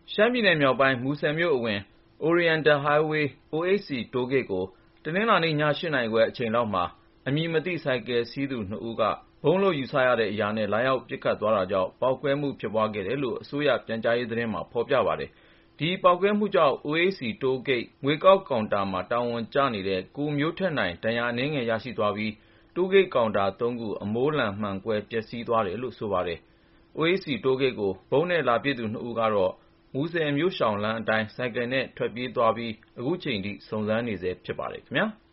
ရှမ်းပြည်နယ်မြောက်ပိုင်း မူဆယ်မြို့အဝင် Oriental Highway OHC Toll Gate ကို တနင်္လာနေ့ည 8 နာရီခွဲအချိန်လောက်မှာ အမည်မသိ ဆိုင်ကယ်စီးသူ 2 ဦးက ဗုံးလို့ယူဆရတဲ့အရာနဲ့ လာရောက်ပစ်ခတ်သွားတာကြောင့် ပေါက်ကွဲမှုဖြစ်ပွားခဲ့တယ်လို့ အစိုးရပြန်ကြားရေးသတင်းမှာ ဖော်ပြပါတယ်။ ဒီပေါက်ကွဲမှုကြောင့် OHC Toll Gate ငွေကောက်ကောင်တာမှာ တာဝန်ကျနေတဲ့ ကိုမျိုးထက်နိုင် ဒဏ်ရာအနည်းငယ်ရရှိသွားပြီး Toll Gate ကောင်တာ 3 ခု အမိုးလန်မှန်ကွဲ ပျက်စီးသွားတယ်လို့ ဆိုပါတယ်။ OHC Toll Gate ကို ဗုံးနဲ့လာပစ်သူ 2 ဦးကတော့ မူဆယ်မြို့ရှောင်လမ်းအတိုင်း ဆိုင်ကယ်နဲ့ ထွက်ပြေးသွားပြီး ခုချိန်ထိ စုံစမ်းနေဆဲဖြစ်ပါတယ်ခင်ဗျာ။